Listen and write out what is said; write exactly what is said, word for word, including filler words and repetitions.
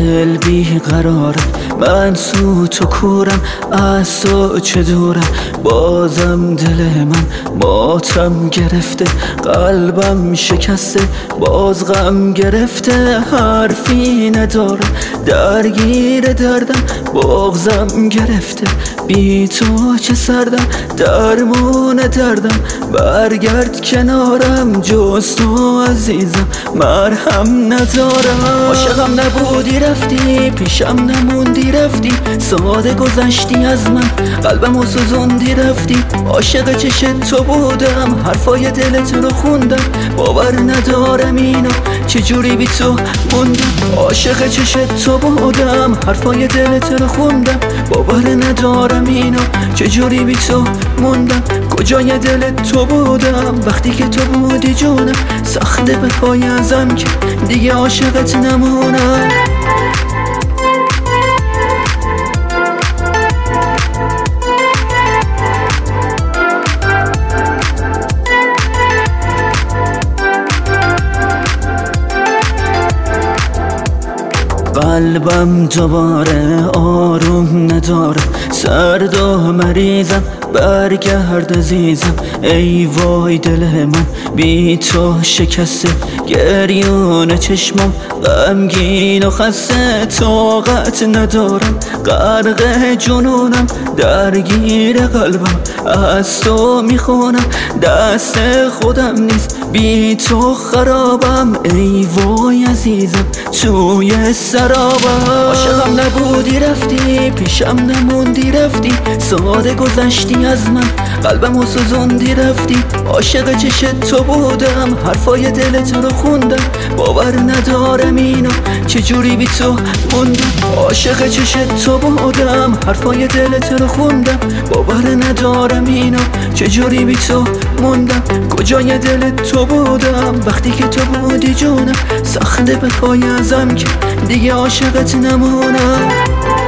دل بی قرارم، من سو تو کورم، از تو چه دورم. بازم دل من ماتم گرفته، قلبم شکسته، باز غم گرفته. حرفی ندارم، درگیر دردم، بغضم گرفته. بی تو چه سردم، درمون دردم. برگرد کنارم، جز تو عزیزم مرهم ندارم. عاشقم نبودی رفتی، پیشم نموندی رفتی، ساده گذشتی از من، قلبم و سوزوندی رفتی. عاشق چشت تو بودم، حرفای دلت رو خوندم، باور ندارم اینو چجوری بی تو موندم. عاشق چشت تو بودم، حرفای دلت رو خوندم، باور ندارم اینو چجوری بی تو موندم. کجای دلت تو بودم وقتی که تو بودی جونم، سخته به پای ازم که دیگه عاشقت نمونم. قلبم دوباره آروم ندارم، سرد و مریضم، برگرد عزیزم. ای وای دل من بی تو شکسته، گریون چشمم غمگین و خسته. طاقت ندارم، غرق جنونم، درگیر قلبم، از تو میخونم، دست خودم نیست، بی تو خرابم. ای وای عزیزم توی سرابم. عاشقم نبودی رفتی، پیشم نموندی رفتی، ساده گذشتی از من، قلبم و سوزوندی رفتی. عاشق چشت تو بودم، حرفای دلت رو خوندم، باور ندارم اینو چجوری بی تو موندم. عاشق چشت تو بودم، حرفای دلت رو خوندم، باور ندارم اینو چجوری بی تو موندم. کجای دلت تو بودم وقتی که تو بودی جونم، سخته به پای ازم که دیگه عاشقت نمونم.